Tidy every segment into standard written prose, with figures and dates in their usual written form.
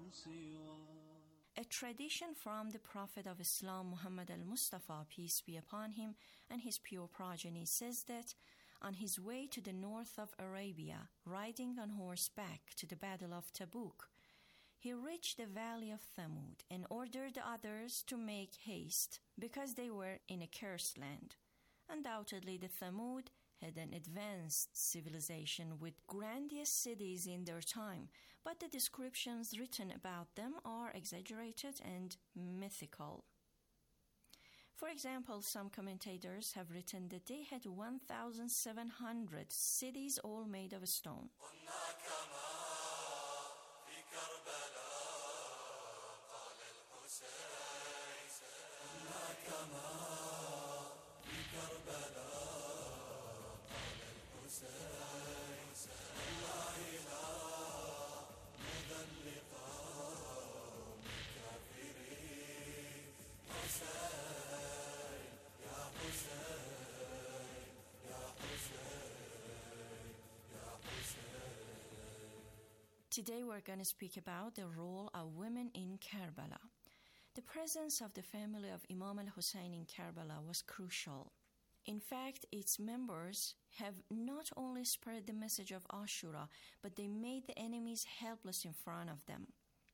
سواه. A tradition from the Prophet of Islam, Muhammad al-Mustafa, peace be upon him, and his pure progeny says that on his way to the north of Arabia, riding on horseback to the Battle of Tabuk, he reached the valley of Thamud and ordered the others to make haste because they were in a cursed land. Undoubtedly, the Thamud had an advanced civilization with grandiose cities in their time, but the descriptions written about them are exaggerated and mythical. For example, some commentators have written that they had 1,700 cities all made of stone. Today we're going to speak about the role of women in Karbala. The presence of the family of Imam al-Hussein in Karbala was crucial. In fact, its members have not only spread the message of Ashura, but they made the enemies helpless in front of them.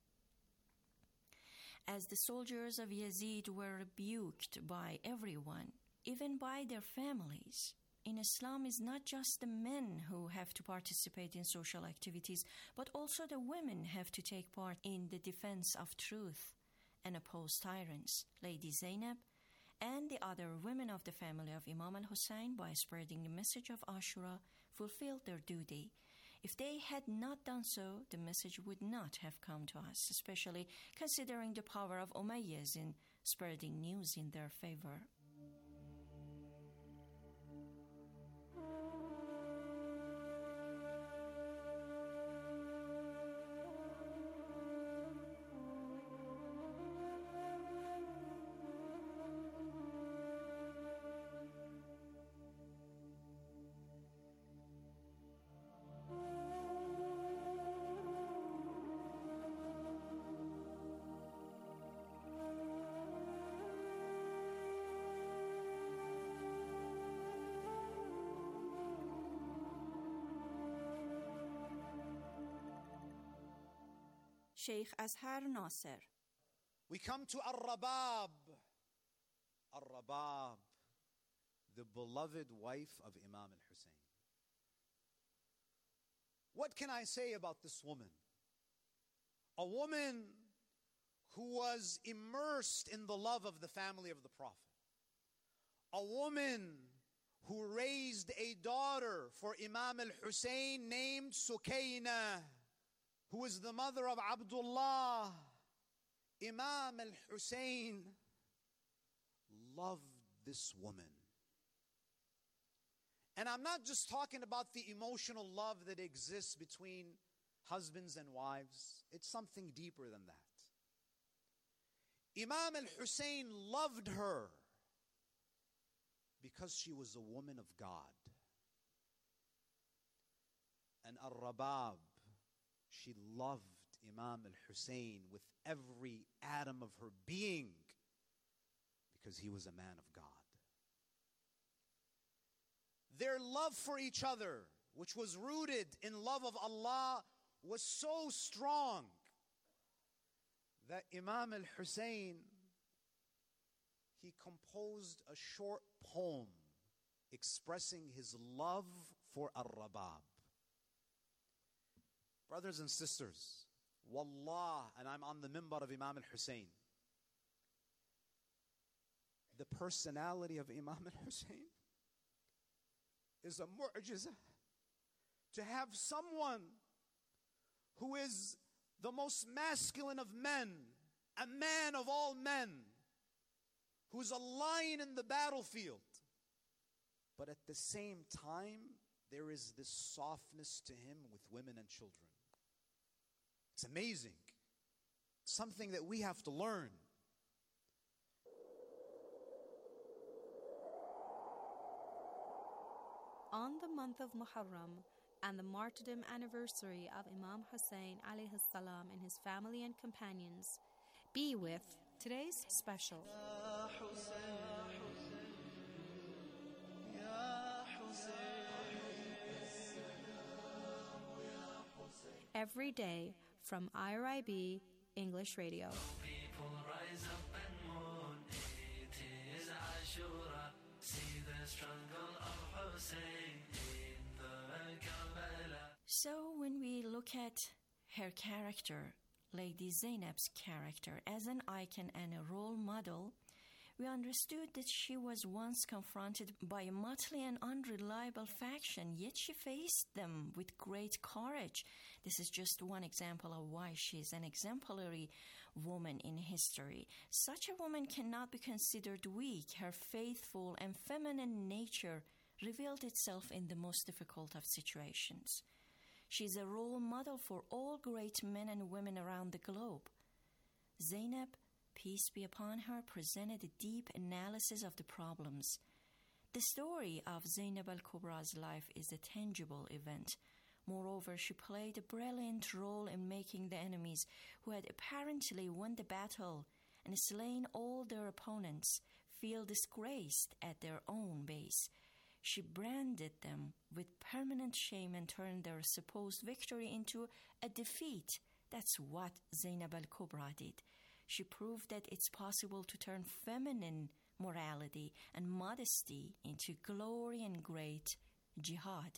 As the soldiers of Yazid were rebuked by everyone, even by their families, in Islam it's not just the men who have to participate in social activities, but also the women have to take part in the defense of truth and oppose tyrants. Lady Zainab and the other women of the family of Imam al-Hussein, by spreading the message of Ashura, fulfilled their duty. If they had not done so, the message would not have come to us, especially considering the power of Umayyads in spreading news in their favor. Sheikh Azhar Nasser. We come to Ar-Rabab. Ar-Rabab, the beloved wife of Imam al-Hussein. What can I say about this woman? A woman who was immersed in the love of the family of the Prophet. A woman who raised a daughter for Imam al-Hussein named Sukaina, who is the mother of Abdullah. Imam al-Hussein loved this woman. And I'm not just talking about the emotional love that exists between husbands and wives. It's something deeper than that. Imam al-Hussein loved her because she was a woman of God. And Ar-Rabab, she loved Imam al-Hussein with every atom of her being because he was a man of God. Their love for each other, which was rooted in love of Allah, was so strong that Imam al-Hussein, he composed a short poem expressing his love for Ar-Rabab. Brothers and sisters, wallah, and I'm on the mimbar of Imam al-Hussein, the personality of Imam al-Hussein is a mu'jiza. To have someone who is the most masculine of men, a man of all men, who's a lion in the battlefield, but at the same time, there is this softness to him with women and children. It's amazing. Something that we have to learn. On the month of Muharram, and the martyrdom anniversary of Imam Hussein alayhi salam and his family and companions, be with today's special. Every day from IRIB English Radio. People rise up and mourn, it is Ashura, see the struggle of Hussein in the Karbala. So when we look at her character, Lady Zainab's character, as an icon and a role model, we understood that she was once confronted by a motley and unreliable faction, yet she faced them with great courage. This is just one example of why she is an exemplary woman in history. Such a woman cannot be considered weak. Her faithful and feminine nature revealed itself in the most difficult of situations. She is a role model for all great men and women around the globe. Zainab, peace be upon her, presented a deep analysis of the problems. The story of Zainab al-Kubra's life is a tangible event. Moreover, she played a brilliant role in making the enemies who had apparently won the battle and slain all their opponents feel disgraced at their own base. She branded them with permanent shame and turned their supposed victory into a defeat. That's what Zainab al-Kubra did. She proved that it's possible to turn feminine morality and modesty into glory and great jihad.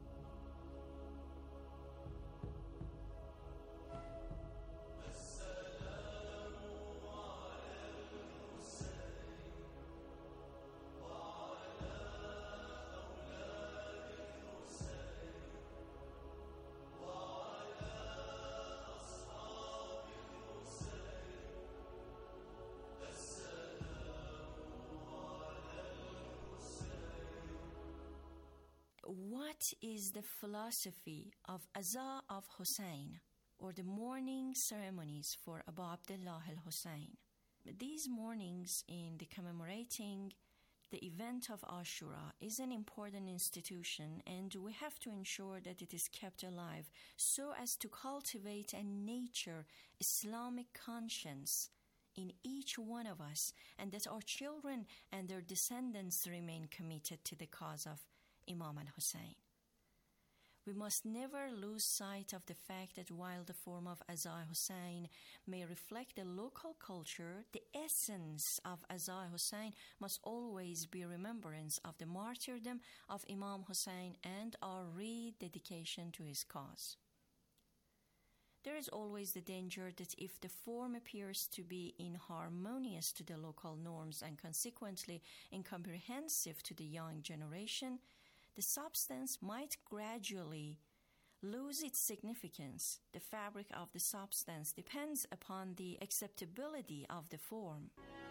What is the philosophy of Aza of Hussein, or the mourning ceremonies for Abu Abdullah al-Hussein? These mournings in the commemorating the event of Ashura is an important institution, and we have to ensure that it is kept alive so as to cultivate and nurture Islamic conscience in each one of us, and that our children and their descendants remain committed to the cause of Imam al-Hussein. We must never lose sight of the fact that while the form of Aza Hussein may reflect the local culture, the essence of Aza Hussein must always be remembrance of the martyrdom of Imam Hussein and our rededication to his cause. There is always the danger that if the form appears to be inharmonious to the local norms and consequently incomprehensive to the young generation, the substance might gradually lose its significance. The fabric of the substance depends upon the acceptability of the form.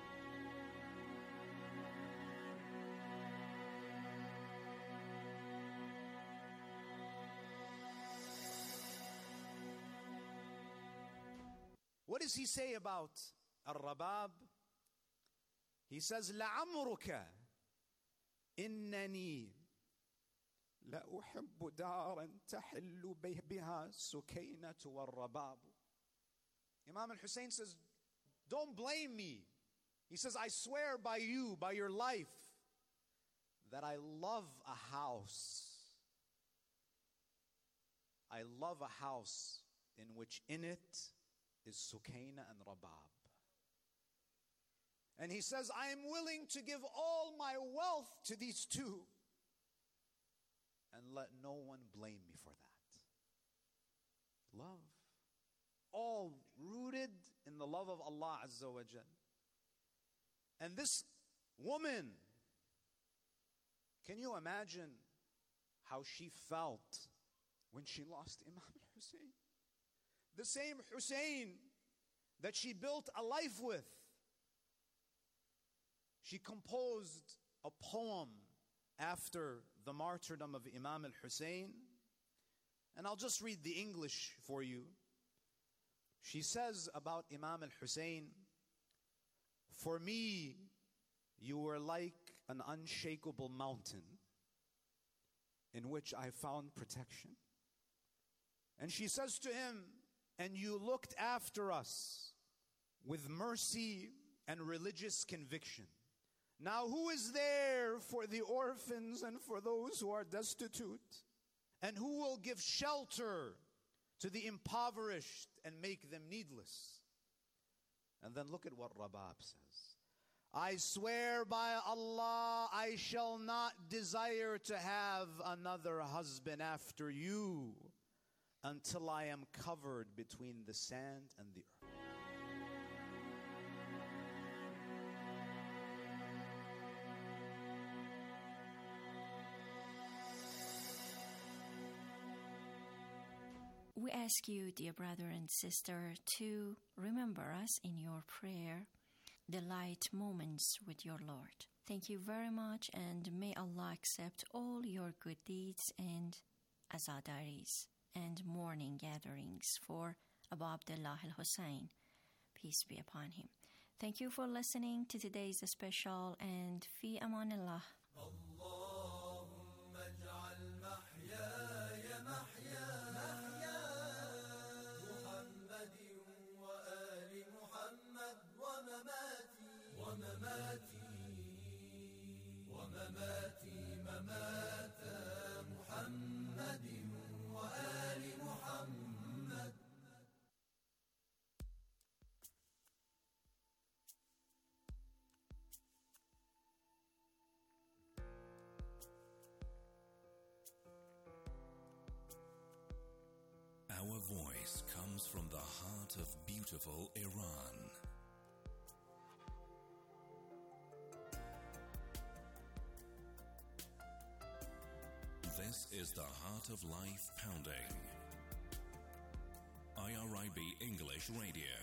What does he say about Al-Rabab? He says, لَعَمْرُكَ إِنَّنِي لَأُحِبُّ دَارًا تَحِلُّ بِهَا السُّكَيْنَةُ وَالرَّبَابُ. Imam al-Hussein says, don't blame me. He says, I swear by you, by your life, that I love a house. I love a house in which in it is Sukaina and Rabab. And he says, I am willing to give all my wealth to these two and let no one blame me for that. Love. All rooted in the love of Allah Azza wa Jal. And this woman, can you imagine how she felt when she lost Imam al-Hussein? The same Hussein that she built a life with. She composed a poem after the martyrdom of Imam al-Hussein. And I'll just read the English for you. She says about Imam al-Hussein, for me, you were like an unshakable mountain in which I found protection. And she says to him, and you looked after us with mercy and religious conviction. Now who is there for the orphans and for those who are destitute? And who will give shelter to the impoverished and make them needless? And then look at what Rabab says. I swear by Allah, I shall not desire to have another husband after you until I am covered between the sand and the earth. We ask you, dear brother and sister, to remember us in your prayer, the light moments with your Lord. Thank you very much, and may Allah accept all your good deeds and azadaris and mourning gatherings for Abu Abdullah al-Hussein, peace be upon him. Thank you for listening to today's special, and fi amanillah. Our voice comes from the heart of beautiful Iran. This is the Heart of Life Pounding. IRIB English Radio.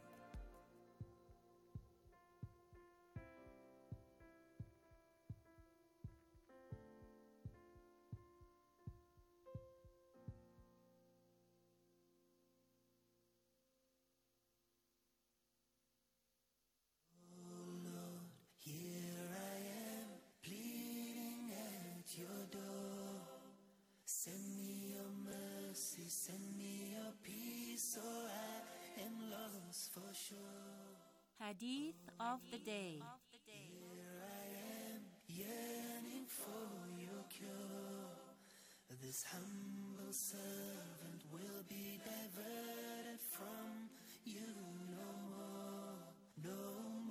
Hadith of the Day. Yearning for your cure. This humble servant will be diverted from you no more, no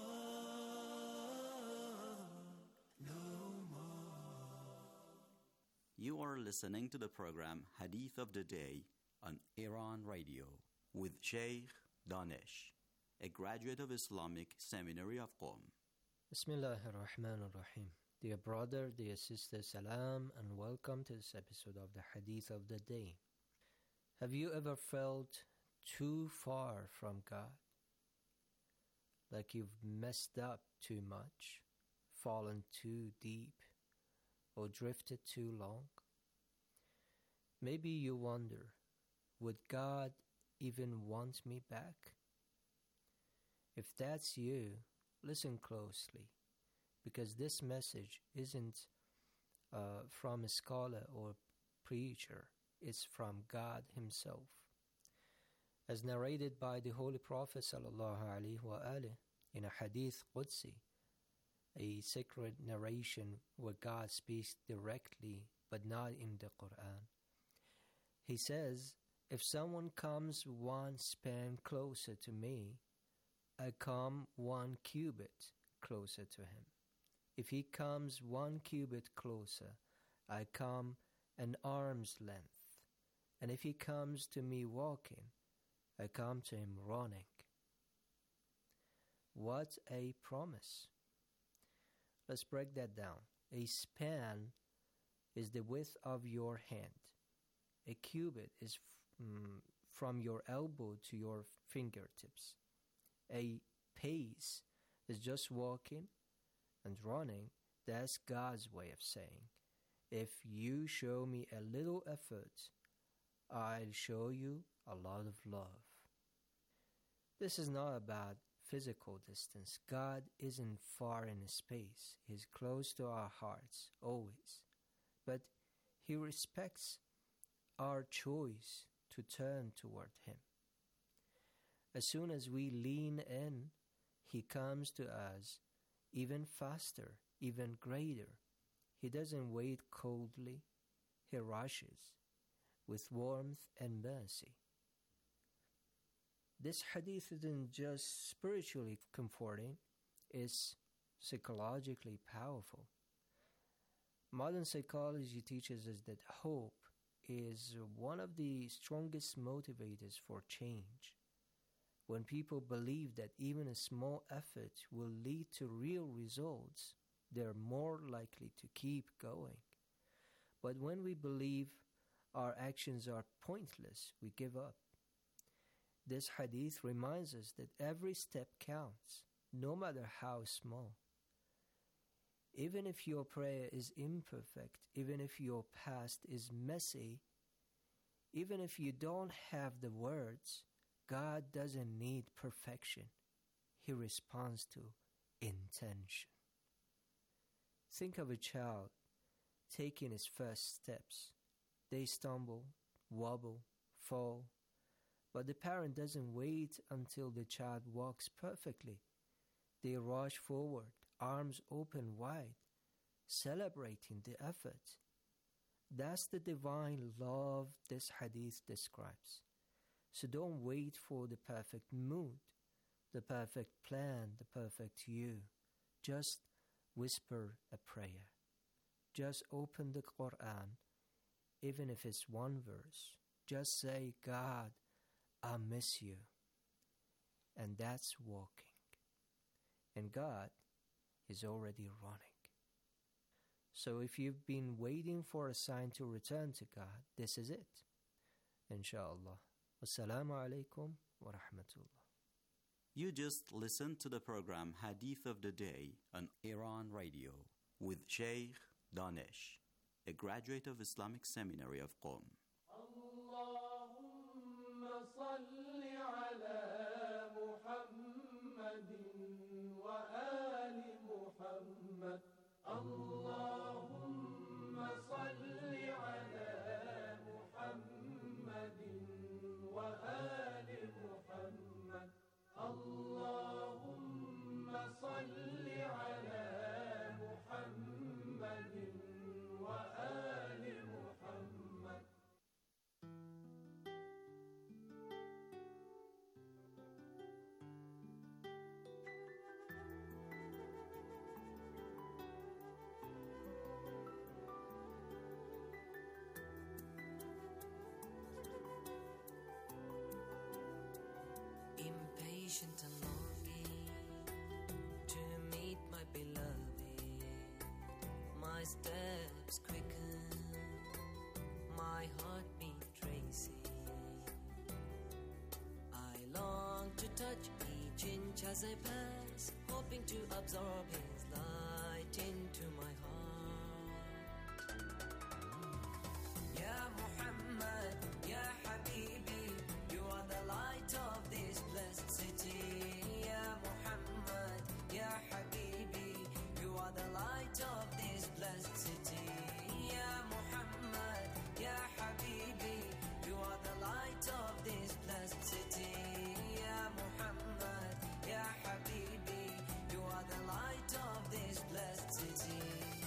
more, no more. You are listening to the program Hadith of the Day on Iran Radio with Sheikh Danish, a graduate of Islamic Seminary of Qom. Bismillah ar-Rahman ar-Rahim. Dear brother, dear sister, salam, and welcome to this episode of the Hadith of the Day. Have you ever felt too far from God? Like you've messed up too much, fallen too deep, or drifted too long? Maybe you wonder, would God even want me back? If that's you, listen closely, because this message isn't from a scholar or preacher, it's from God Himself. As narrated by the Holy Prophet ﷺ in a Hadith Qudsi, a sacred narration where God speaks directly but not in the Quran. He says, if someone comes one span closer to me, I come 1 cubit closer to him. If he comes 1 cubit closer, I come an arm's length. And if he comes to me walking, I come to him running. What a promise. Let's break that down. A span is the width of your hand. A cubit is from your elbow to your fingertips. A pace is just walking, and running, that's God's way of saying, if you show me a little effort, I'll show you a lot of love. This is not about physical distance. God isn't far in space. He's close to our hearts, always. But He respects our choice to turn toward Him. As soon as we lean in, He comes to us even faster, even greater. He doesn't wait coldly. He rushes with warmth and mercy. This hadith isn't just spiritually comforting, it's psychologically powerful. Modern psychology teaches us that hope is one of the strongest motivators for change. When people believe that even a small effort will lead to real results, they're more likely to keep going. But when we believe our actions are pointless, we give up. This hadith reminds us that every step counts, no matter how small. Even if your prayer is imperfect, even if your past is messy, even if you don't have the words, God doesn't need perfection. He responds to intention. Think of a child taking his first steps. They stumble, wobble, fall, but the parent doesn't wait until the child walks perfectly. They rush forward, arms open wide, celebrating the effort. That's the divine love this hadith describes. So don't wait for the perfect mood, the perfect plan, the perfect you. Just whisper a prayer. Just open the Quran, even if it's one verse. Just say, God, I miss you. And that's walking. And God is already running. So if you've been waiting for a sign to return to God, this is it. Inshallah. Wassalamu alaikum wa rahmatullah. You just listened to the program Hadith of the Day on Iran Radio with Sheikh Danish, a graduate of Islamic Seminary of Qom. Allahumma salli ala Muhammadin wa ali Muhammad. Allahumma salli ala Muhammadin wa ali Muhammad. Allahumma salli ala Muhammadin wa ali Muhammad. Impatient and longing to meet my beloved, my steps quicken, my heartbeat racing. I long to touch each inch as I pass, hoping to absorb His light into my heart. Ya Muhammad, Ya Habibi, you are the light of this blessed city. Ya Muhammad, Ya Habibi, you are the light of this blessed city. Ya Muhammad, Ya Habibi, you are the light of this blessed city. Ya Muhammad, Ya Habibi, you are the light of this blessed city.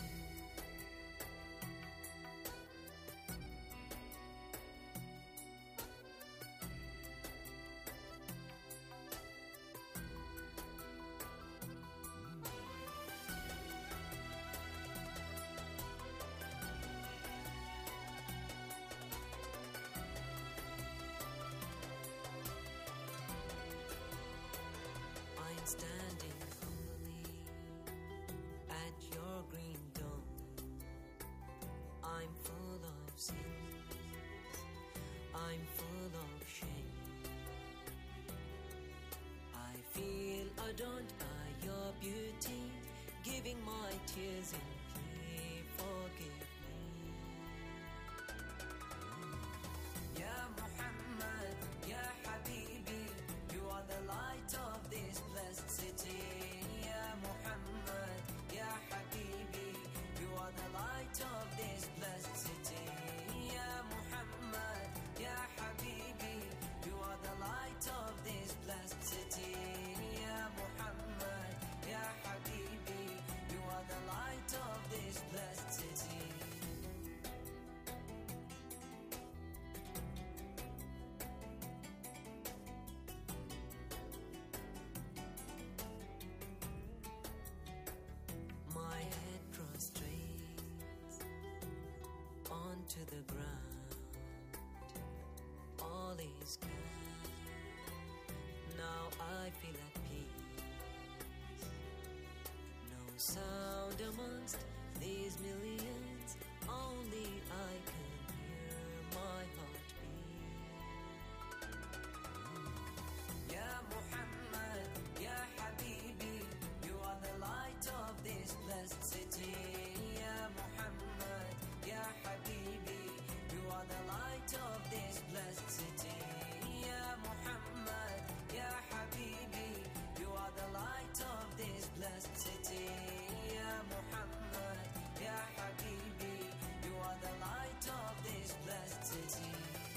I'm standing humbly at your green dome. I'm full of sins, I'm full of shame. I feel adorned by your beauty, giving my tears in plea. Forgive me. Ya Muhammad, Ya Habibi, you are the light of this blessed city. Ya Muhammad, Ya Habibi, you are the light of this blessed city. I feel at peace. No sound amongst these millions, only I can hear my heart beat. Ya Muhammad, Ya Habibi, you are the light of this blessed city. Ya Muhammad, Ya Habibi, you are the light of this blessed city. Ya Muhammad, Ya Habibi, you are the light of this blessed city. Ya Muhammad, Ya Habibi, you are the light of this blessed city.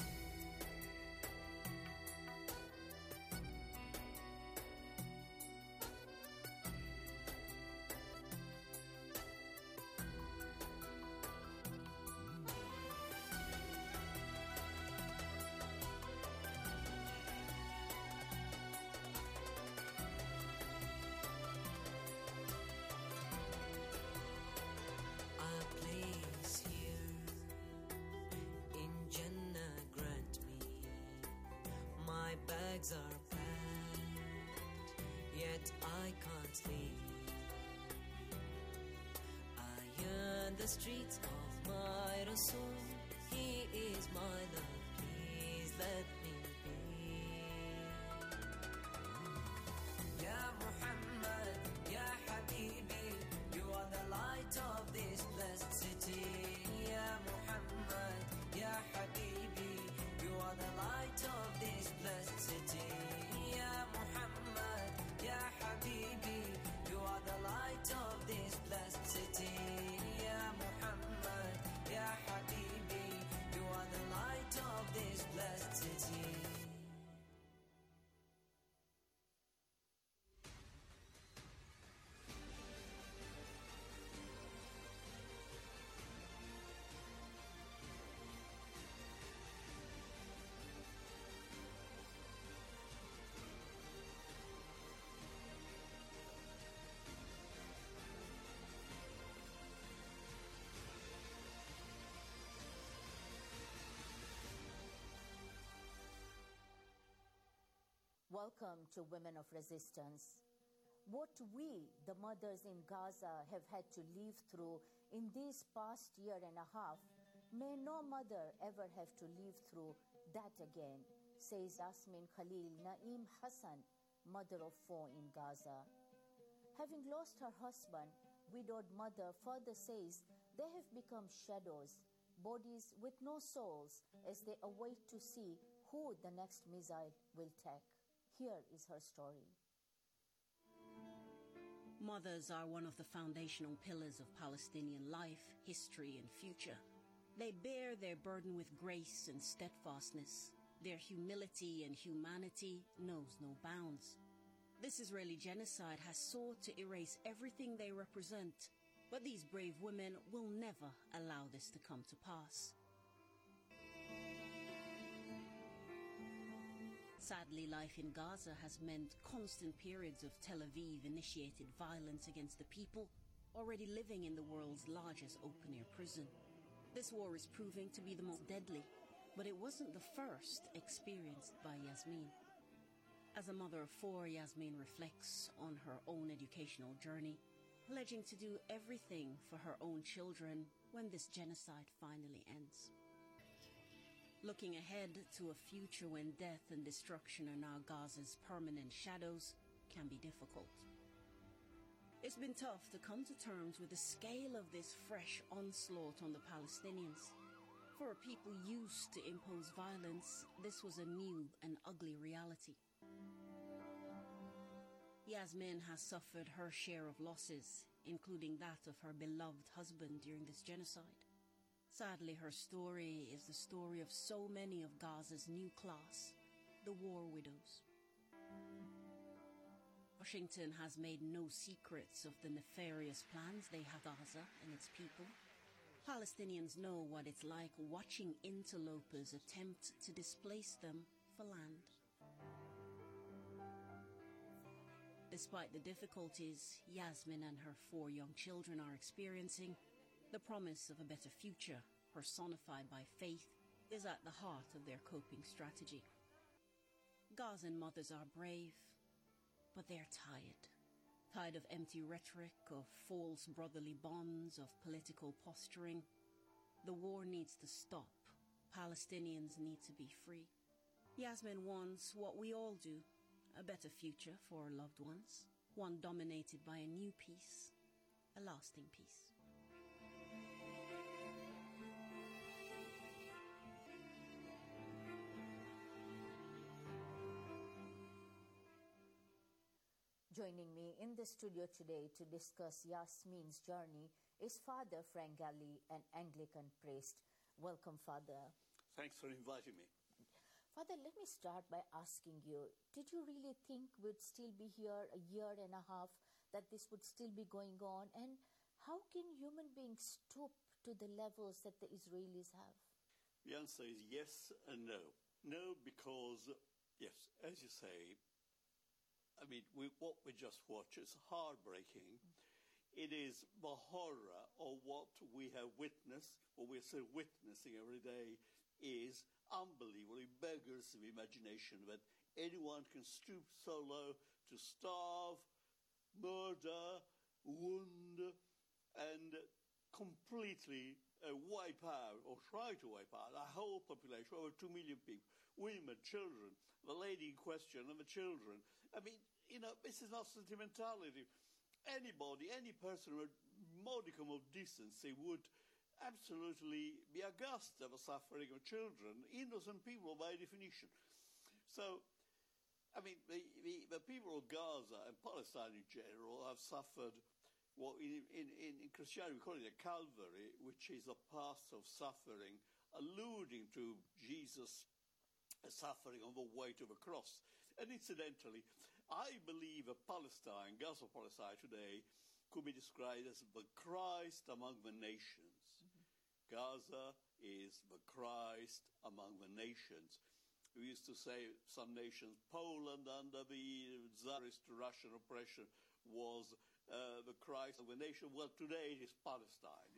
A place here in Jannah grant me. My bags are packed, yet I can't sleep. I yearn the streets of my Rasul. He is my love, please let me be. Ya Muhammad, Ya Habibi, you are the light of this blessed city. Ya Muhammad, Ya Habibi, you are the light of this blessed city. Ya Muhammad, Ya Habibi, you are the light of this blessed city. Ya Muhammad, Ya Habibi, you are the light of this blessed city. Welcome to Women of Resistance. What we, the mothers in Gaza, have had to live through in this past year and a half, may no mother ever have to live through that again, says Yasmin Khalil Naeem Hassan, mother of 4 in Gaza. Having lost her husband, widowed mother further says they have become shadows, bodies with no souls, as they await to see who the next missile will take. Here is her story. Mothers are one of the foundational pillars of Palestinian life, history, and future. They bear their burden with grace and steadfastness. Their humility and humanity knows no bounds. This Israeli genocide has sought to erase everything they represent, but these brave women will never allow this to come to pass. Sadly, life in Gaza has meant constant periods of Tel Aviv-initiated violence against the people already living in the world's largest open-air prison. This war is proving to be the most deadly, but it wasn't the first experienced by Yasmin. As a mother of 4, Yasmin reflects on her own educational journey, pledging to do everything for her own children when this genocide finally ends. Looking ahead to a future when death and destruction are now Gaza's permanent shadows can be difficult. It's been tough to come to terms with the scale of this fresh onslaught on the Palestinians. For a people used to impose violence, this was a new and ugly reality. Yasmin has suffered her share of losses, including that of her beloved husband during this genocide. Sadly, her story is the story of so many of Gaza's new class, the war widows. Washington has made no secrets of the nefarious plans they have for Gaza and its people. Palestinians know what it's like watching interlopers attempt to displace them for land. Despite the difficulties Yasmin and her 4 young children are experiencing, the promise of a better future, personified by faith, is at the heart of their coping strategy. Gazan mothers are brave. But they're tired. Tired of empty rhetoric, of false brotherly bonds, of political posturing. The war needs to stop. Palestinians need to be free. Yasmin wants what we all do, a better future for our loved ones, one dominated by a new peace, a lasting peace. Joining me in the studio today to discuss Yasmin's journey is Father Frank Galli, an Anglican priest. Welcome, Father. Thanks for inviting me. Father, let me start by asking you, did you really think we'd still be here a year and a half, that this would still be going on? And how can human beings stoop to the levels that the Israelis have? The answer is yes and no. No, because, yes, as you say, I mean, what we just watched is heartbreaking. It is the horror of what we have witnessed, what we're still witnessing every day, is unbelievable. It beggars the imagination that anyone can stoop so low to starve, murder, wound, and completely wipe out, or try to wipe out, a whole population, over 2 million people, women, children, the lady in question and the children. I mean, this is not sentimentality. Anybody, any person with modicum of decency would absolutely be aghast at the suffering of children, innocent people by definition. So, I mean, the people of Gaza and Palestine in general have suffered what in Christianity we call it a Calvary, which is a path of suffering, alluding to Jesus' suffering on the way to the cross. And incidentally, I believe that Palestine, Gaza Palestine today, could be described as the Christ among the nations. Mm-hmm. Gaza is the Christ among the nations. We used to say some nations, Poland under the Tsarist Russian oppression was the Christ of the nation. Well, today it is Palestine.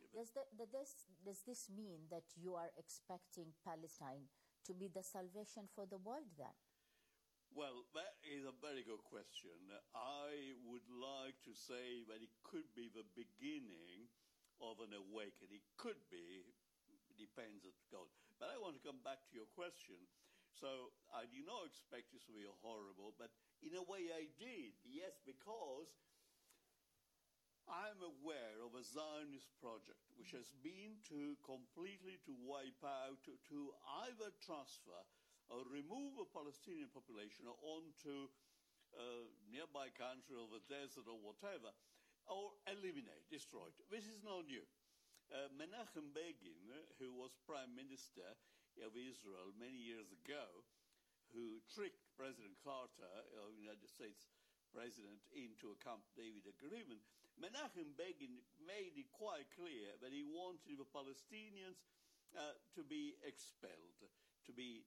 Does this mean that you are expecting Palestine to be the salvation for the world then? Well, that is a very good question. I would like to say that it could be the beginning of an awakening. It could be, depends on God. But I want to come back to your question. So I do not expect this to be horrible, but in a way I did. Yes, because I'm aware of a Zionist project which has been to completely to wipe out, to either transfer or remove a Palestinian population onto nearby country or the desert or whatever, or eliminate, destroy it. This is not new. Menachem Begin, who was Prime Minister of Israel many years ago, who tricked President Carter, of the United States President, into a Camp David agreement, Menachem Begin made it quite clear that he wanted the Palestinians to be expelled, to be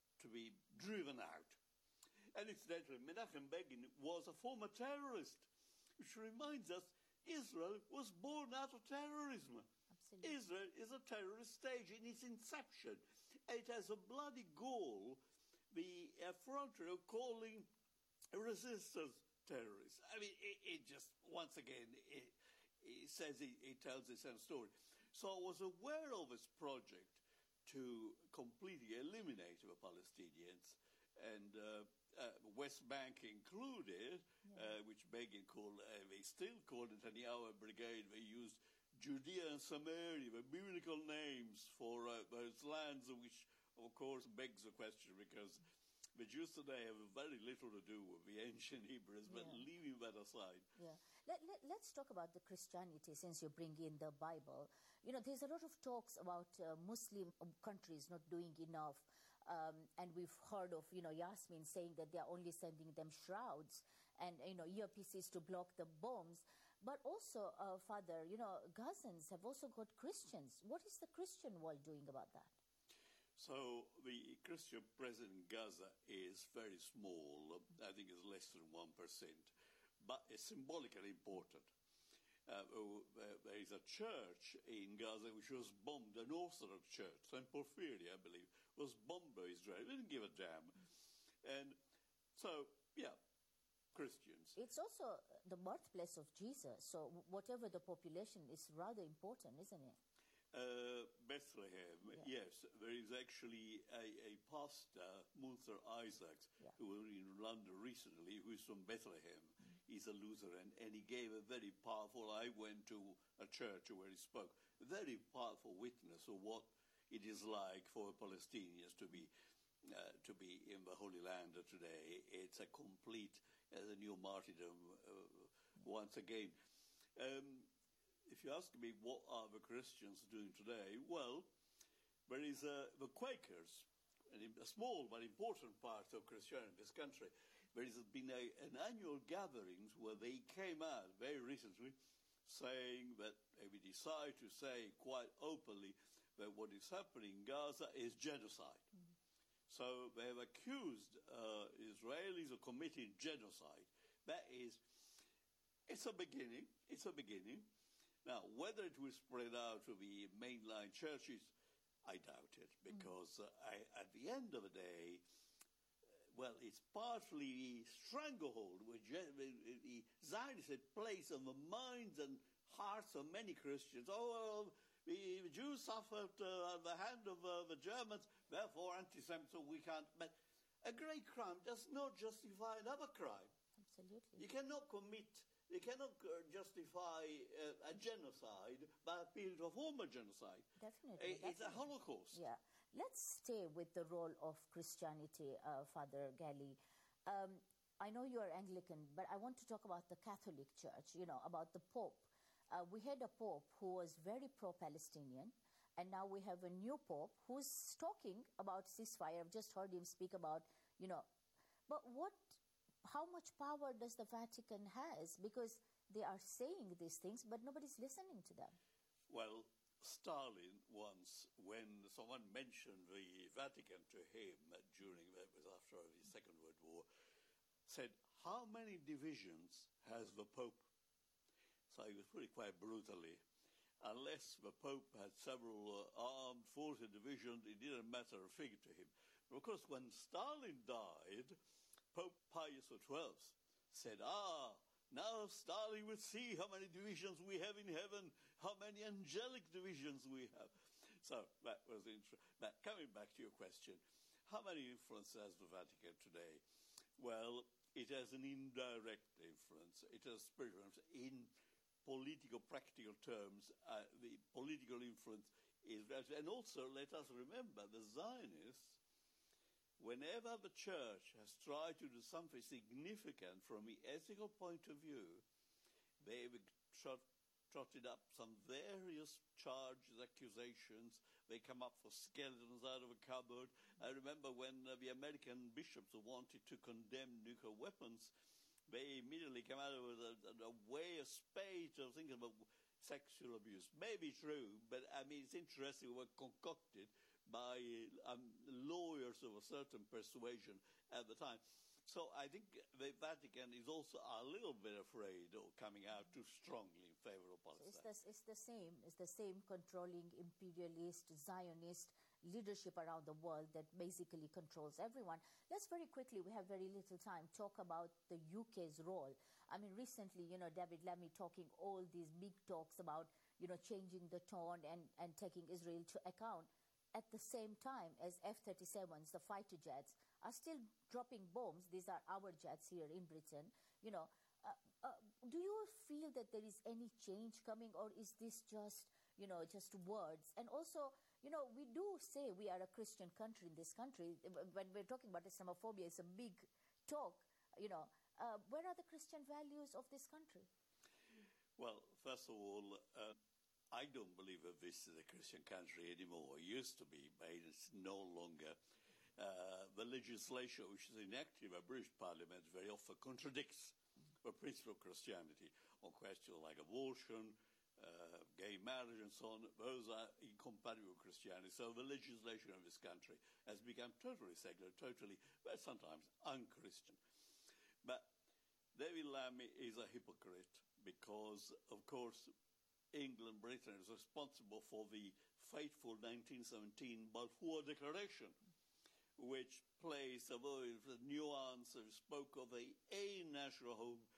driven out. And incidentally, Menachem Begin was a former terrorist, which reminds us Israel was born out of terrorism. Absolutely. Israel is a terrorist state in its inception. It has a bloody goal, the effrontery of calling resistance terrorists. I mean, it just, once again, it says, it tells its own story. So I was aware of this project to completely eliminate the Palestinians, and West Bank included, which Begin called, they still call Netanyahu Brigade. They used Judea and Samaria, the biblical names for those lands, which, of course, begs the question, because the Jews today have very little to do with the ancient Hebrews, but leaving that aside. Yeah. Let's talk about the Christianity, since you bring in the Bible. You know, there's a lot of talks about Muslim countries not doing enough. And we've heard of, Yasmin saying that they're only sending them shrouds and, earpieces to block the bombs. But also, Father, Gazans have also got Christians. What is the Christian world doing about that? So the Christian presence in Gaza is very small. I think it's less than 1%. But it's symbolically important. There is a church in Gaza which was bombed, an Orthodox church, St. Porphyry, I believe, was bombed by Israel. They didn't give a damn. And so, Christians. It's also the birthplace of Jesus, so whatever the population is rather important, isn't it? Bethlehem, yes. There is actually a pastor, Muther Isaacs, who was in London recently, who is from Bethlehem. He's a Lutheran, and he gave a very powerful, I went to a church where he spoke, very powerful witness of what it is like for Palestinians to be in the Holy Land today. It's a complete, the new martyrdom once again. If you ask me what are the Christians doing today, well, there is the Quakers, a small but important part of Christianity in this country. There has been an annual gathering where they came out very recently saying that they would decide to say quite openly that what is happening in Gaza is genocide. So they have accused Israelis of committing genocide. That is, it's a beginning. Now, whether it will spread out to the mainline churches, I doubt it, because at the end of the day, well, it's partly the stranglehold which the Zionists had placed on the minds and hearts of many Christians. The Jews suffered at the hand of the Germans, therefore anti-Semitism we can't. But a great crime does not justify another crime. Absolutely. You cannot justify a genocide by appealing to a former genocide. Definitely. It's a Holocaust. Yeah. Let's stay with the role of Christianity, Father Gali. I know you are Anglican, but I want to talk about the Catholic Church, about the Pope. We had a Pope who was very pro-Palestinian, and now we have a new Pope who's talking about ceasefire. I've just heard him speak about, but how much power does the Vatican has? Because they are saying these things, but nobody's listening to them. Well, Stalin once, when someone mentioned the Vatican to him after the Second World War, said, "How many divisions has the Pope?" So he was put it quite brutally. Unless the Pope had several armed forces divisions, it didn't matter a fig to him. But of course, when Stalin died, Pope Pius XII said, now Stalin will see how many divisions we have in heaven, how many angelic divisions we have. So that was interesting. Now, coming back to your question, how many influence has the Vatican today? Well, it has an indirect influence. It has spiritual influence. In political, practical terms, the political influence is very... And also, let us remember, the Zionists, whenever the church has tried to do something significant from the ethical point of view, they've trotted up some various charges, accusations. They come up for skeletons out of a cupboard. I remember when the American bishops wanted to condemn nuclear weapons, they immediately came out with a way, a spate of thinking about sexual abuse. Maybe true, but I mean, it's interesting, were concocted by lawyers of a certain persuasion at the time. So I think the Vatican is also a little bit afraid of coming out too strongly in favor of Palestine. It's the same controlling imperialist, Zionist leadership around the world that basically controls everyone. Let's very quickly, we have very little time, talk about the UK's role. I mean, recently, David Lammy talking all these big talks about, changing the tone and taking Israel to account. At the same time as F-37s, the fighter jets, are still dropping bombs. These are our jets here in Britain. Do you feel that there is any change coming, or is this just words? And also, we do say we are a Christian country in this country. When we're talking about Islamophobia, it's a big talk. Where are the Christian values of this country? Well, first of all, I don't believe that this is a Christian country anymore. It used to be, but it's no longer. The legislation which is enacted by British Parliament very often contradicts the principle of Christianity on questions like abortion, gay marriage and so on. Those are incompatible with Christianity. So the legislation of this country has become totally secular, but sometimes unchristian. But David Lammy is a hypocrite because, of course, England, Britain is responsible for the fateful 1917 Balfour Declaration, which placed a nuance and spoke of a national home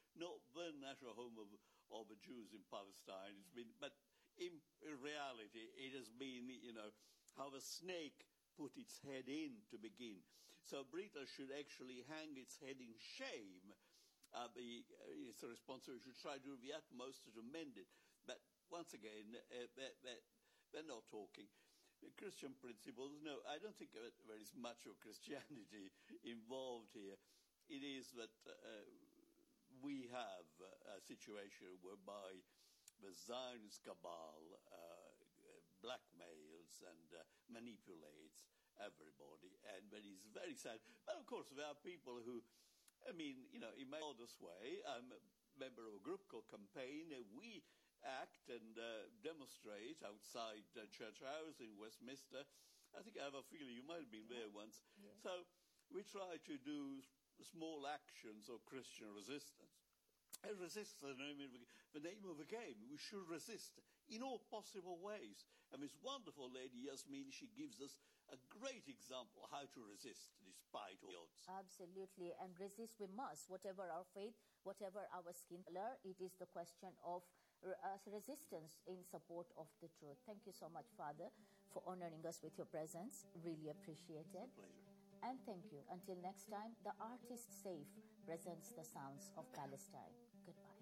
not the national home of the Jews in Palestine. It's been, but in reality, it has been, how a snake put its head in to begin. So Britain should actually hang its head in shame. It's a responsibility. We should try to do the utmost to mend it. But once again, they're not talking. Christian principles, no, I don't think there is much of Christianity involved here. It is that we have a situation whereby the Zionist cabal blackmails and manipulates everybody, and that is very sad. But of course, there are people who, in my modest way, I'm a member of a group called Campaign, and we act and demonstrate outside Church House in Westminster. I think I have a feeling you might have been there once. Yeah. So we try to do small actions of Christian resistance. And resist the name of the game. We should resist in all possible ways. And this wonderful lady, Yasmin, she gives us a great example how to resist despite all odds. Absolutely, and resist we must, whatever our faith, whatever our skin color. It is the question of resistance in support of the truth. Thank you so much, Father, for honoring us with your presence. Really appreciate it. Pleasure. And thank you. Until next time, the artist Saif presents the sounds of Palestine. Goodbye.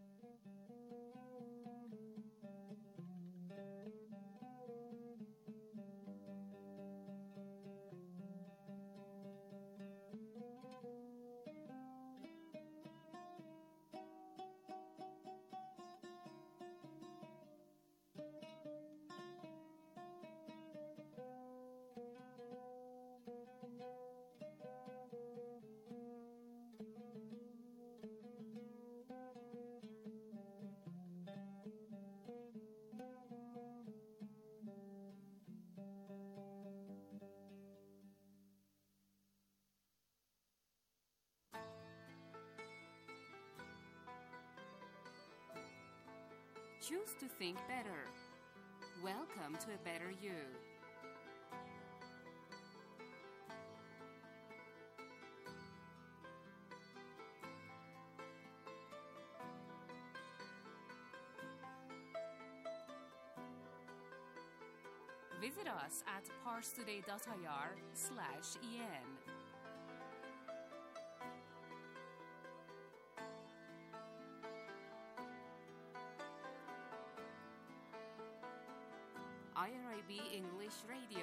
Choose to think better. Welcome to a better you. Visit us at parstoday.ir/en. IRIB English Radio.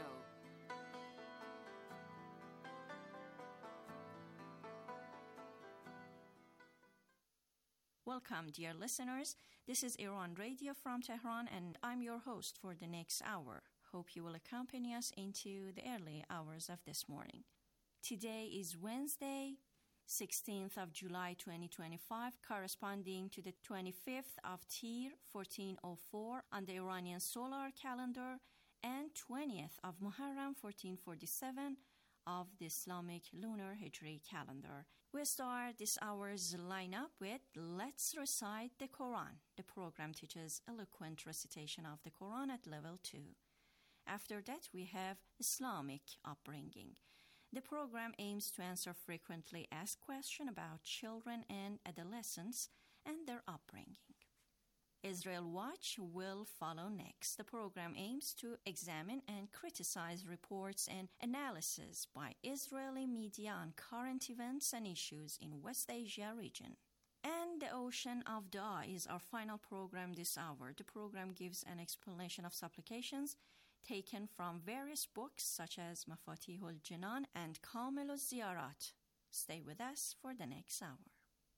Welcome, dear listeners. This is Iran Radio from Tehran, and I'm your host for the next hour. Hope you will accompany us into the early hours of this morning. Today is Wednesday, 16th of July 2025, corresponding to the 25th of Tir 1404 on the Iranian solar calendar and 20th of Muharram 1447 of the Islamic lunar Hijri calendar. We start this hour's lineup with Let's Recite the Quran. The program teaches eloquent recitation of the Quran at level 2. After that, we have Islamic upbringing. The program aims to answer frequently asked questions about children and adolescents and their upbringing. Israel Watch will follow next. The program aims to examine and criticize reports and analysis by Israeli media on current events and issues in West Asia region. And the Ocean of Dua is our final program this hour. The program gives an explanation of supplications taken from various books such as Mafatihul Jinan and Kamilul Ziyarat. Stay with us for the next hour.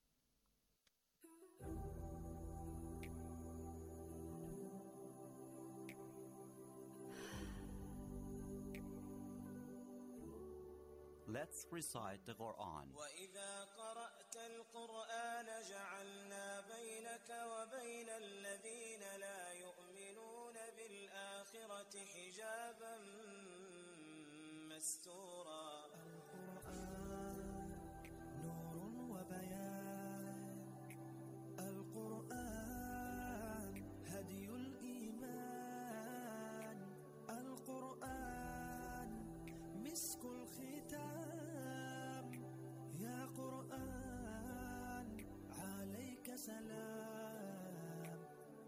Let's recite the Quran. وَإِذَا قَرَأْتَ الْقُرْآنَ جَعَلْنَا بَيْنَكَ وَبَيْنَ الَّذِينَ لَا يُؤْمِنُونَ بِالْآخِرَةِ حِجَابًا مَسْتُورًا. القرآن نور وبيان، القرآن هدي الإيمان، القرآن مسك الختام، يا قرآن عليك والسلام.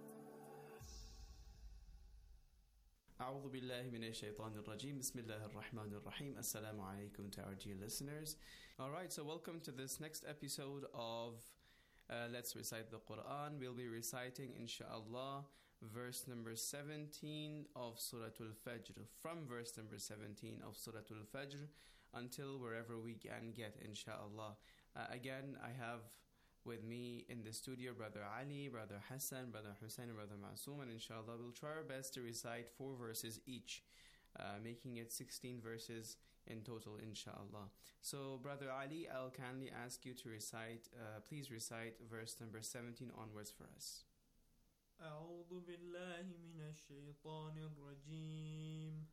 أعوذ بالله من الشيطان الرجيم. بسم الله الرحمن الرحيم. Assalamu alaikum to our dear listeners. Alright, so welcome to this next episode of Let's Recite the Quran. We'll be reciting, inshallah, verse number 17 of Surah Al-Fajr. From verse number 17 of Surah Al-Fajr until wherever we can get, inshallah. Again, I have with me in the studio Brother Ali, Brother Hassan, Brother Hussein, and Brother Masoom, and inshallah we'll try our best to recite 4 verses each, making it 16 verses in total, inshallah. So Brother Ali, I'll kindly ask you to recite, please recite verse number 17 onwards for us. أعوذ بالله من الشيطان الرجيم.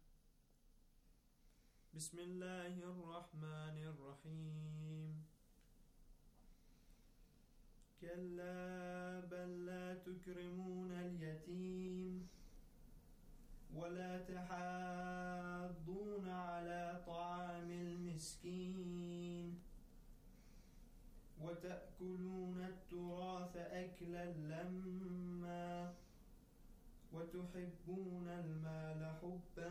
بسم الله الرحمن الرحيم. كلا بل لا تكرمون اليتيم ولا تحاضون على طعام المسكين وتأكلون التراث أكلا لما وتحبون المال حبا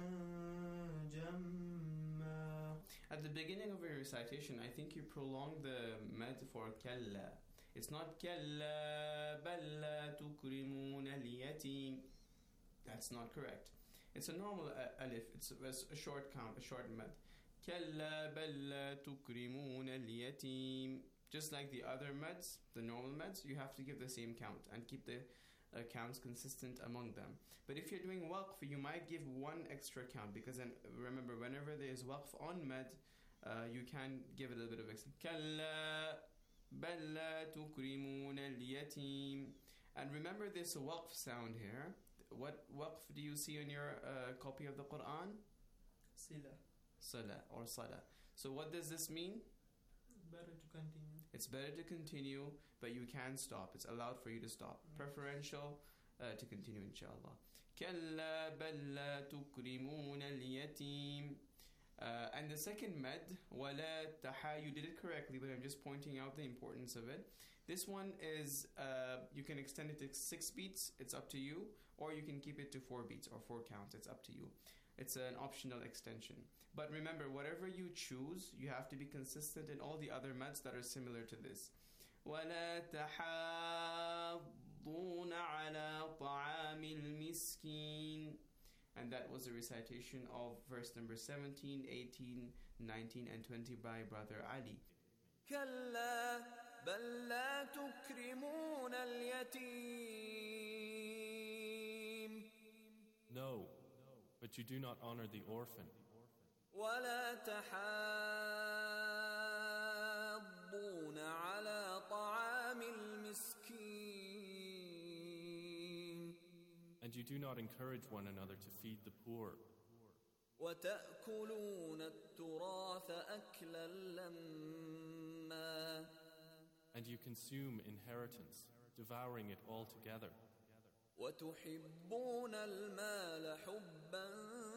جما. At the beginning of your recitation, I think you prolonged the metaphor كلا. It's not كلا بل لا تكرمون اليتيم. That's not correct. It's a normal alif. It's a short count, a short mad. كلا بل لا تكرمون اليتيم. Just like the other mads, the normal mads, you have to give the same count and keep the counts consistent among them. But if you're doing waqf, you might give one extra count, because then remember, whenever there is waqf on mad, you can give a little bit of extra. كلا بل لا تكرمون اليتيم. And remember this waqf sound here. What waqf do you see on your copy of the Quran? Sila. Salah or salah. So what does this mean? Better to continue. It's better to continue, but you can stop. It's allowed for you to stop. Preferential to continue, inshallah. كلا بل لا تكرمون اليتيم. And the second med, ولا تحا, you did it correctly, but I'm just pointing out the importance of it. This one is, you can extend it to 6 beats, it's up to you, or you can keep it to 4 beats or 4 counts, it's up to you. It's an optional extension. But remember, whatever you choose, you have to be consistent in all the other meds that are similar to this. ولا تحاضون على طعام المسكين. And that was a recitation of verse number 17, 18, 19, and 20 by Brother Ali. كلا بل لا تكرمون اليتيم. No, but you do not honor the orphan. ولا تحاضون على طعام المسكين. And you do not encourage one another to feed the poor. وتأكلون التراث أكلا لما. And you consume inheritance, devouring it all together. وتحبون المال حبا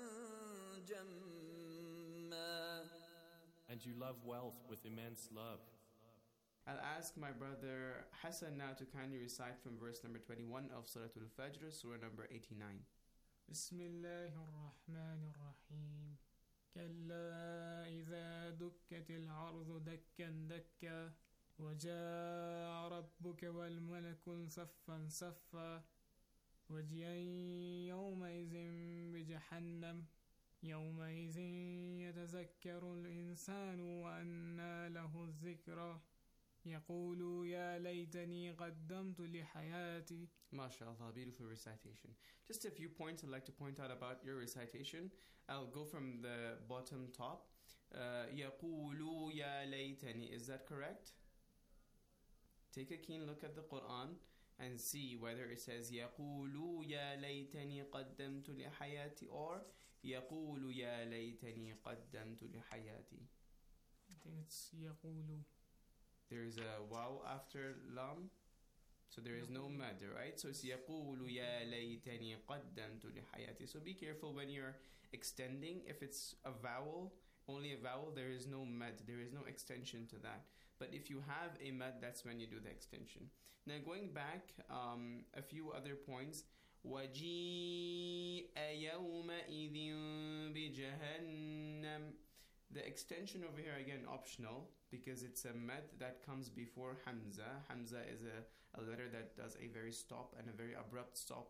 جما. And you love wealth with immense love. I'll ask my brother Hassan now to kindly recite from verse number 21 of Surah Al-Fajr, Surah number 89. بسم الله الرحمن الرحيم. كلا إذا دكت الأرض دكا دكا وجاء ربك والملك صفا صفا وجيء يومئذ بجهنم يومئذ يتذكر الإنسان وأنى له الذكرى يقول يا ليتني قدمت لحياتي. MashaAllah, beautiful recitation. Just a few points I'd like to point out about your recitation. I'll go from the bottom top. يقول يا ليتني. Is that correct? Take a keen look at the Quran and see whether it says يقول يا ليتني قدمت لحياتي or يقول يا ليتني قدمت لحياتي. I think it's يقول. There is a waw after lam, so there is no mad, right? So it's يقول يا ليتني قدمت لحياتي. So be careful when you're extending. If it's a vowel, only a vowel, there is no mad, there is no extension to that. But if you have a mad, that's when you do the extension. Now going back, a few other points. وَجِيءَ يَوْمَئِذٍ بِجَهَنَّمَ. The extension over here, again, optional, because it's a mad that comes before Hamza. Hamza is a letter that does a very stop and a very abrupt stop,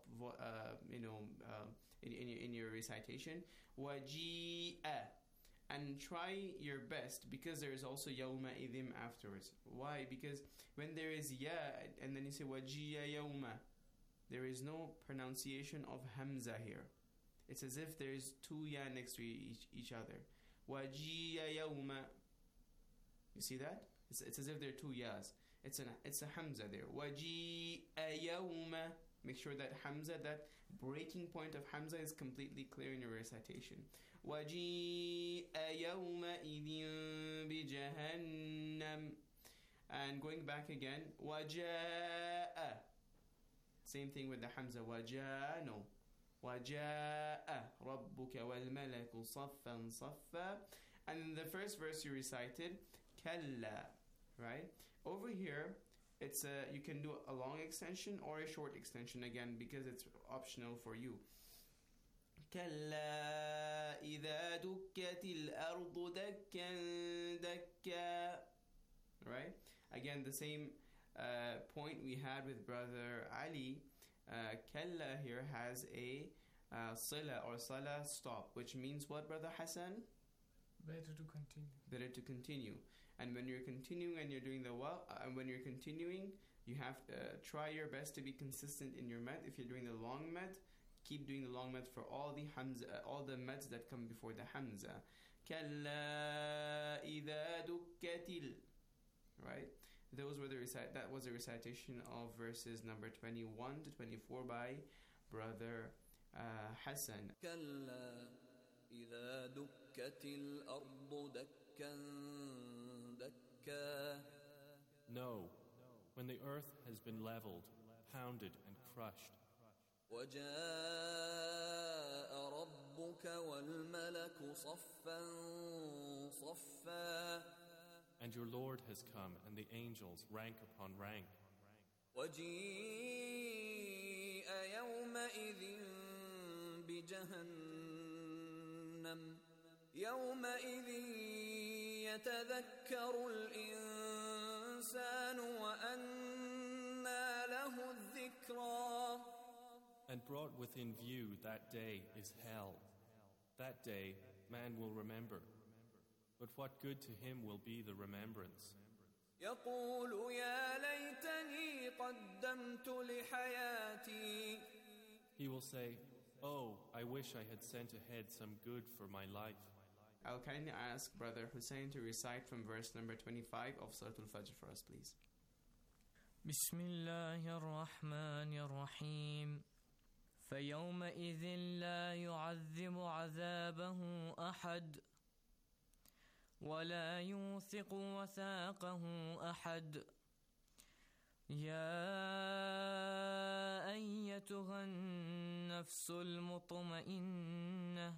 in your recitation. وَجِيءَ. And try your best, because there is also yawma idhim afterwards. Why? Because when there is ya and then you say wajiya yawma, there is no pronunciation of hamza here. It's as if there is two ya next to each other. Wajiya yawma. You see that? It's as if there are two yas. It's a hamza there. Wajiya yawma. Make sure that hamza, that breaking point of hamza, is completely clear in your recitation. وَجِيءَ يَوْمَئِذٍ بِجَهَنَّمَ. And going back again, وَجَاءَ. Same thing with the hamza. وَجَاءَ. No. وَجَاءَ رَبُّكَ وَالْمَلَكُ صَفًّا صَفًّا. And in the first verse you recited, كَلَّا. Right? Over here, it's you can do a long extension or a short extension, again, because it's optional for you. كلا إذا دكت الأرض دكا دكا. Right? Again, the same point we had with Brother Ali. Kalla here has a sila or sala stop, which means what, Brother Hassan? Better to continue. Better to continue. And when you're continuing and you're doing the and when you're continuing, you have to try your best to be consistent in your mad. If you're doing the long mad, keep doing the long mad for all the hamza, all the mads that come before the hamza. Kalla idha dukkatil. Right? Those were that was a recitation of verses number 21 to 24 by Brother Hassan. كلا إذا دكت الأرض دكا دكا. No, when the earth has been leveled, pounded and crushed. وجاء ربك والملك صفا صفا. And your Lord has come, and the angels rank upon rank. وجيء يومئذ بجهنم يومئذ يتذكر الإنسان وأنى له الذكرى. And brought within view that day is hell. That day man will remember. But what good to him will be the remembrance? يقول يا ليتني قدمت لحياتي. He will say, oh, I wish I had sent ahead some good for my life. I'll kindly ask Brother Hussein to recite from verse number 25 of Surah Al-Fajr for us, please. بسم الله الرحمن الرحيم. فيومئذ لا يعذب عذابه أحد ولا يوثق وثاقه أحد. يا أيتها النفس المطمئنة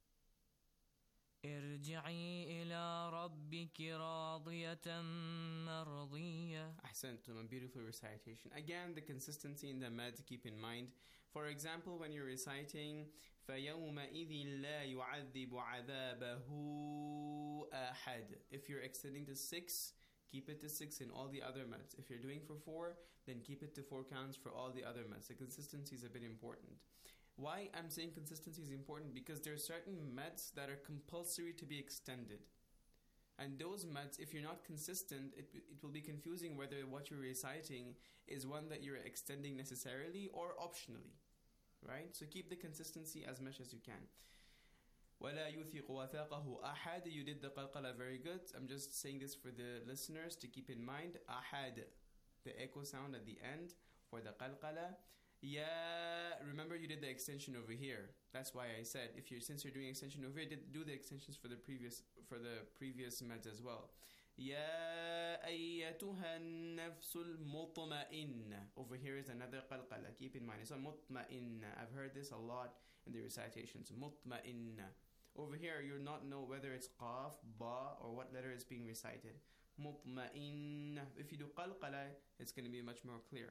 ارجعي إلى ربك راضية مرضية. Ahsantum, a beautiful recitation. Again, the consistency in the mad, keep in mind. For example, when you're reciting فَيَوْمَئِذٍ لَا يُعَذِّبُ عَذَابَهُ أَحَدٍ. If you're extending to 6, keep it to 6 in all the other mads. If you're doing for 4, then keep it to 4 counts for all the other mads. The consistency is a bit important. Why I'm saying consistency is important? Because there are certain mads that are compulsory to be extended. And those mads, if you're not consistent, it will be confusing whether what you're reciting is one that you're extending necessarily or optionally. Right? So keep the consistency as much as you can. وَلَا يُثِقُ وَثَاقَهُ أَحَدٍ. You did the qalqala very good. I'm just saying this for the listeners to keep in mind. أَحَدٍ. The echo sound at the end for the qalqala. Yeah, remember you did the extension over here. That's why I said since you're doing extension over here, do the extensions for the previous mads as well. Ya ayyatuha nafsul mutma'inna. Over here is another qalqala. Keep in mind, it's a mutma'inna. I've heard this a lot in the recitations. Mutma'inna. Over here, you'll not know whether it's qaf, ba, or what letter is being recited. مطمئنة. If you do qalqala, it's going to be much more clear.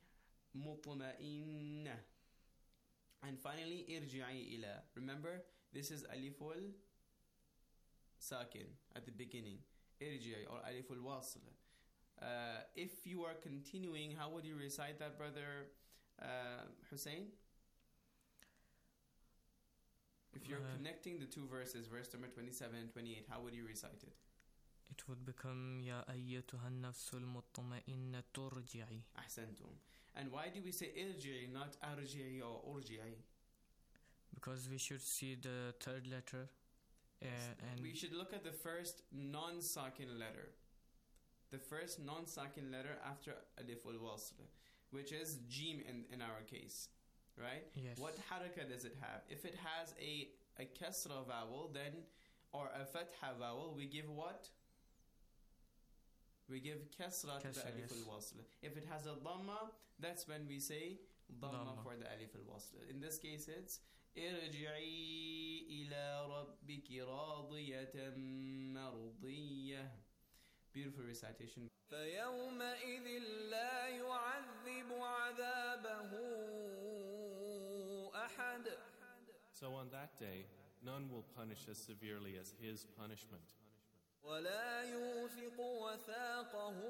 مطمئنة. And finally, irji'i ila. Remember, this is aliful sakin at the beginning. Irji'i or aliful wasila. If you are continuing, how would you recite that, brother Hussein? If you're connecting the two verses, verse number 27 and 28, how would you recite it? It would become يا أيتها النفس المطمئنة ترجعي. أحسنتم. And why do we say irji'i, not arji'i or urji'i? Because we should see the third letter. And we should look at the first non-sakin letter. The first non-sakin letter after alif al-wasl, which is jim in our case, right? Yes. What haraka does it have? If it has a kasra vowel, then, or a fatha vowel, we give what? We give kasra to the alif al-wasl. If it has a dhamma, that's when we say dhamma for the alif al-wasl. In this case, it's irji'i ila rabbiki radiyatan mardiyah. Beautiful recitation. فيومئذ لا يعذب عذابه أحد. So on that day, none will punish as severely as his punishment. ولا يوثق وثاقه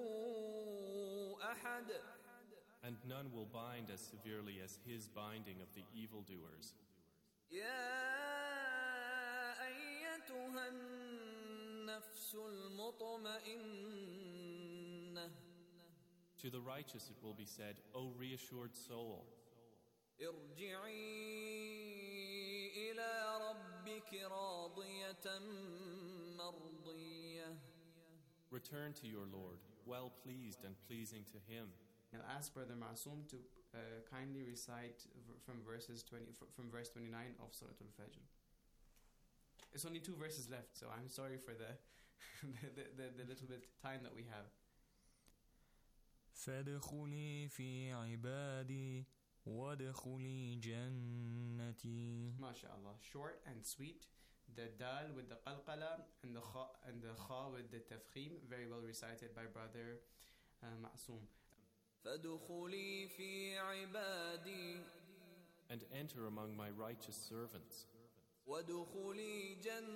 أحد. And none will bind as severely as his binding of the evildoers. يا أيتها النفس المطمئنة. To the righteous it will be said, O reassured soul, ارجعي إلى ربك راضية مرضية. return to your Lord, well pleased and pleasing to him. Now ask Brother Ma'soom to kindly recite from verse 29 of Surah Al-Fajr. It's only 2 verses left, so I'm sorry for the little bit time that we have. فادخلي في عبادي وادخلي جنتي. MashaAllah, short and sweet. The dal with the qalqala and the kha with the tafkhim, very well recited by Brother Ma'soom. فادخلي في عبادي. And enter among my righteous servants. وادخلي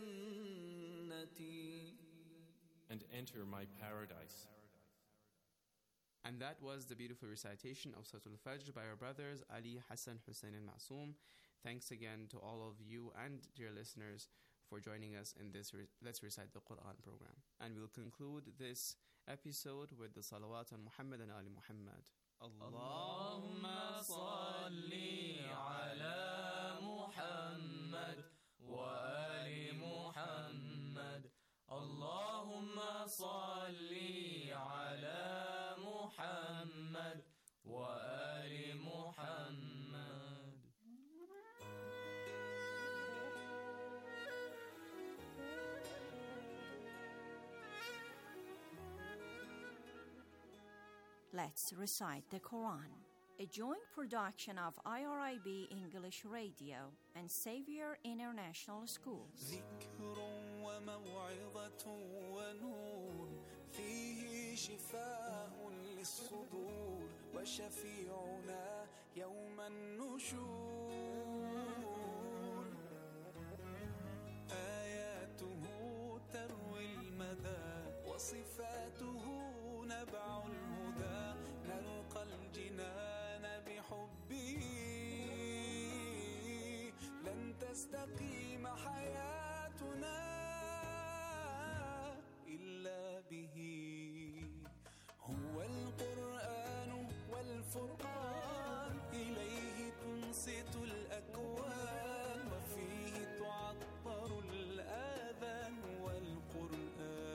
جنتي. And enter my paradise. And that was the beautiful recitation of Surah Al-Fajr by our brothers Ali, Hassan, Hussein and Ma'soom. Thanks again to all of you and dear listeners for joining us in this Let's Recite the Quran program. And we'll conclude this episode with the salawat on Muhammad and Ali Muhammad. Allahumma salli ala Muhammad wa ali Muhammad. Allahumma salli ala Muhammad wa ali Muhammad. Let's Recite the Quran, a joint production of IRIB English Radio and Xavier International Schools. ذكر وموعظة ونور فيه شفاء للصدور وشفيعنا يوم النشور آياته تروي المدى وصفاته نبع الهدى نلقى الجنان بحبه لن تستقيم حياتنا إلا به هو القرآن والفرقان إليه تنصت الأكوان وفيه تعطر الآذان والقرآن.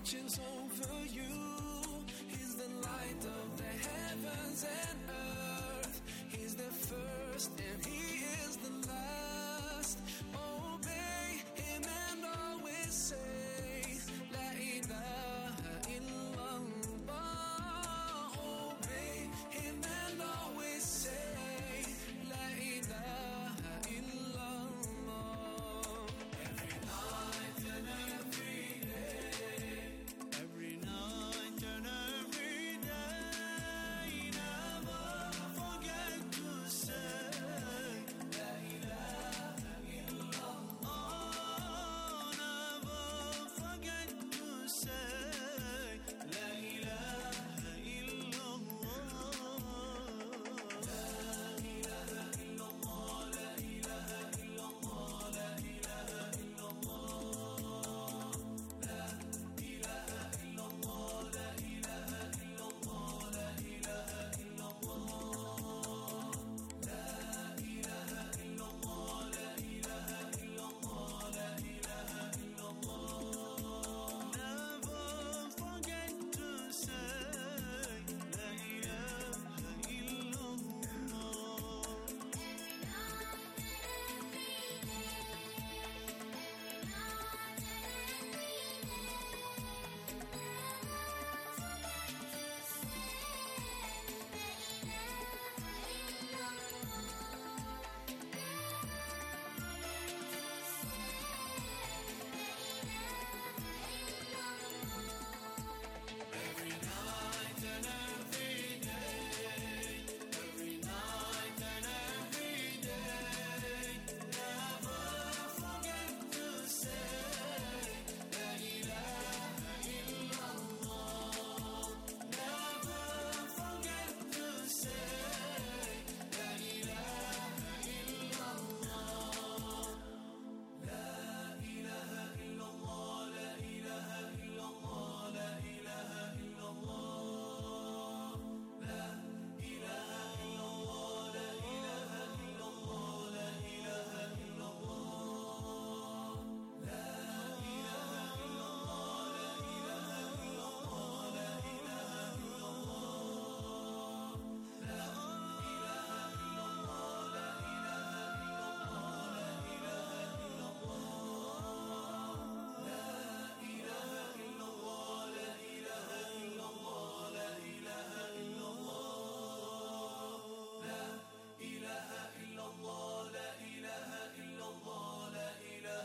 watching so